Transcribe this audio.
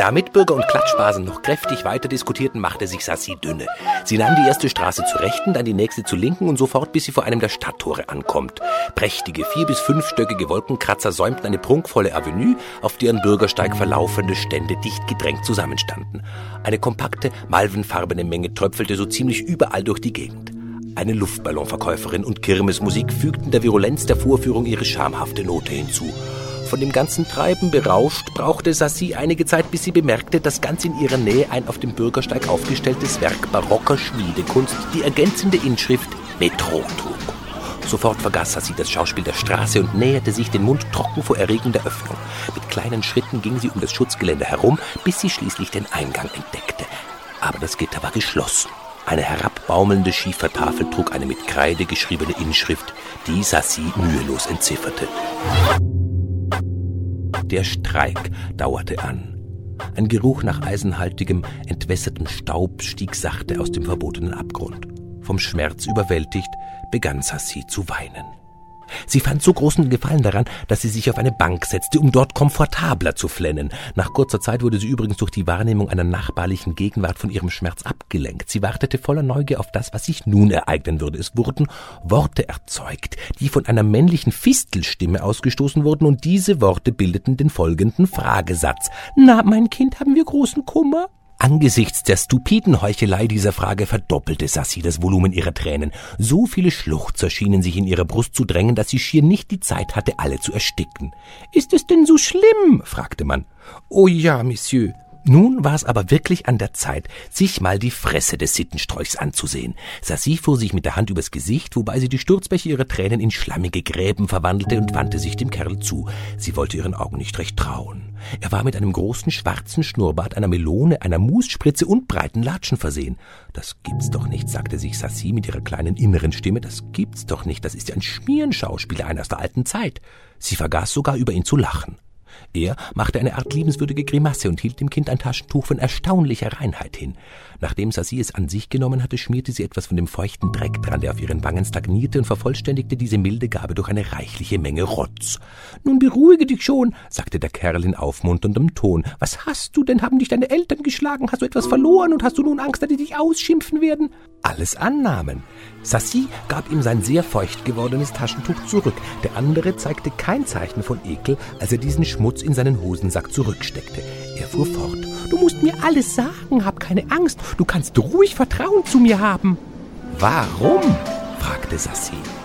Da Mitbürger und Klatschbasen noch kräftig weiter diskutierten, machte sich Sazie dünne. Sie nahm die erste Straße zur rechten, dann die nächste zur linken und so fort, bis sie vor einem der Stadttore ankommt. Prächtige 4- bis 5-stöckige Wolkenkratzer säumten eine prunkvolle Avenue, auf deren Bürgersteig verlaufende Stände dicht gedrängt zusammenstanden. Eine kompakte, malvenfarbene Menge tröpfelte so ziemlich überall durch die Gegend. Eine Luftballonverkäuferin und Kirmesmusik fügten der Virulenz der Vorführung ihre schamhafte Note hinzu. Von dem ganzen Treiben berauscht, brauchte Sazie einige Zeit, bis sie bemerkte, dass ganz in ihrer Nähe ein auf dem Bürgersteig aufgestelltes Werk barocker Schmiedekunst die ergänzende Inschrift Metro trug. Sofort vergaß Sazie das Schauspiel der Straße und näherte sich, den Mund trocken vor erregender Öffnung. Mit kleinen Schritten ging sie um das Schutzgelände herum, bis sie schließlich den Eingang entdeckte. Aber das Gitter war geschlossen. Eine herabbaumelnde Schiefertafel trug eine mit Kreide geschriebene Inschrift, die Sazie mühelos entzifferte. Der Streik dauerte an. Ein Geruch nach eisenhaltigem, entwässertem Staub stieg sachte aus dem verbotenen Abgrund. Vom Schmerz überwältigt, begann Sazie zu weinen. Sie fand so großen Gefallen daran, dass sie sich auf eine Bank setzte, um dort komfortabler zu flennen. Nach kurzer Zeit wurde sie übrigens durch die Wahrnehmung einer nachbarlichen Gegenwart von ihrem Schmerz abgelenkt. Sie wartete voller Neugier auf das, was sich nun ereignen würde. Es wurden Worte erzeugt, die von einer männlichen Fistelstimme ausgestoßen wurden, und diese Worte bildeten den folgenden Fragesatz. »Na, mein Kind, haben wir großen Kummer?« Angesichts der stupiden Heuchelei dieser Frage verdoppelte Sazie das Volumen ihrer Tränen. So viele Schluchzer schienen sich in ihre Brust zu drängen, dass sie schier nicht die Zeit hatte, alle zu ersticken. »Ist es denn so schlimm?« fragte man. »Oh ja, Monsieur.« Nun war es aber wirklich an der Zeit, sich mal die Fresse des Sittenstrolchs anzusehen. Sazie fuhr sich mit der Hand übers Gesicht, wobei sie die Sturzbäche ihrer Tränen in schlammige Gräben verwandelte, und wandte sich dem Kerl zu. Sie wollte ihren Augen nicht recht trauen. Er war mit einem großen schwarzen Schnurrbart, einer Melone, einer Musspritze und breiten Latschen versehen. »Das gibt's doch nicht«, sagte sich Sazie mit ihrer kleinen inneren Stimme. »Das gibt's doch nicht, das ist ja ein Schmierenschauspieler, einer aus der alten Zeit.« Sie vergaß sogar, über ihn zu lachen. Er machte eine Art liebenswürdige Grimasse und hielt dem Kind ein Taschentuch von erstaunlicher Reinheit hin. Nachdem Sazie es an sich genommen hatte, schmierte sie etwas von dem feuchten Dreck dran, der auf ihren Wangen stagnierte, und vervollständigte diese milde Gabe durch eine reichliche Menge Rotz. »Nun beruhige dich schon«, sagte der Kerl in aufmunterndem Ton. »Was hast du denn? Haben dich deine Eltern geschlagen? Hast du etwas verloren und hast du nun Angst, dass die dich ausschimpfen werden?« Alles annahmen. Sazie gab ihm sein sehr feucht gewordenes Taschentuch zurück. Der andere zeigte kein Zeichen von Ekel, als er diesen Schmutz in seinen Hosensack zurücksteckte. Er fuhr fort. »Du musst mir alles sagen, hab keine Angst. Du kannst ruhig Vertrauen zu mir haben.« »Warum?« fragte Sazie.